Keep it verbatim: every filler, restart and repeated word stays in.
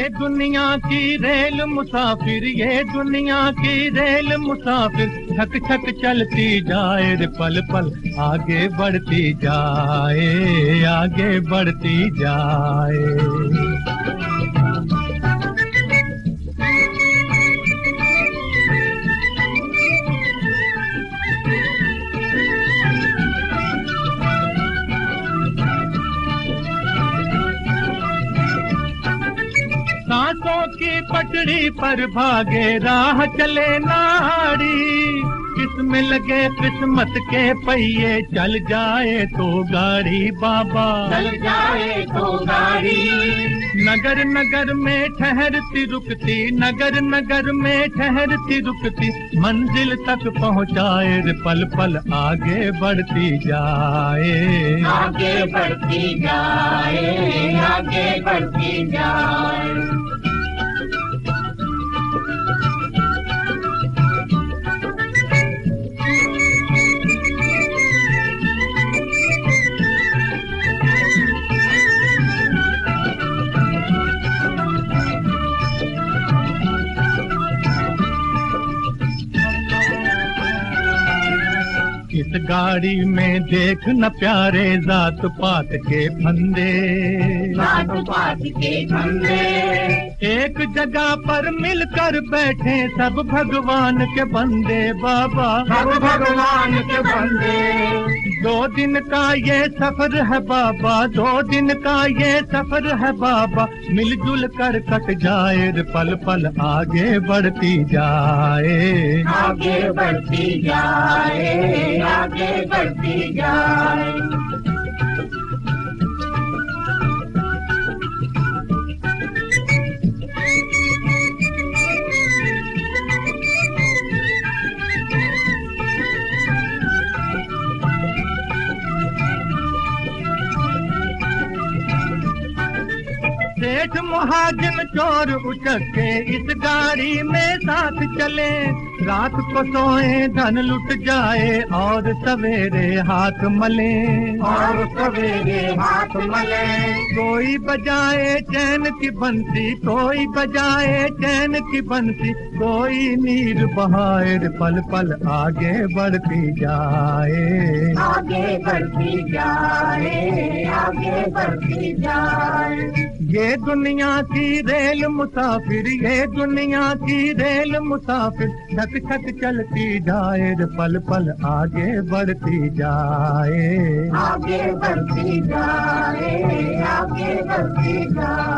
दुनिया की रेल मुसाफिर, ये दुनिया की रेल मुसाफिर, छक छक चलती जाए रे पल पल आगे बढ़ती जाए, आगे बढ़ती जाए। सांसों की पटड़ी पर भागे राह चले नाड़ी, किस्म लगे किस्मत के पहिए, चल जाए तो गाड़ी बाबा, चल जाए तो गाड़ी। नगर नगर में ठहरती रुकती, नगर नगर में ठहरती रुकती, मंजिल तक पहुँचाए रे पल पल आगे बढ़ती जाए, आगे बढ़ती जाए, आगे बढ़ती जाए। इस गाड़ी में देख न प्यारे जात पात के फंदे, जात पात के फंदे, एक जगह पर मिलकर बैठे सब भगवान के बंदे बाबा, सब भगवान के बंदे। दो दिन का ये सफर है बाबा, दो दिन का ये सफर है बाबा, मिलजुल कर कट जाए रे पल पल आगे बढ़ती जाए, आगे बढ़ती जाए, आगे बढ़ती जाए। सेठ महाजन चोर उचक्के इस गाड़ी में साथ चले, रात को सोए धन लुट जाए और सवेरे हाथ मले, और सवेरे हाथ मले। कोई बजाए चैन की बंसी, कोई बजाए चैन की बंसी, कोई नीर बहाए पल पल आगे बढ़ती जाए, आगे बढ़ती जाए, आगे बढ़ती जाए। ये दुनिया की रेल मुसाफिर, ये दुनिया की रेल मुसाफिर, छक छक चलती जाए रे पल पल आगे बढ़ती जाए, आगे बढ़ती जाए, आगे बढ़ती जाए।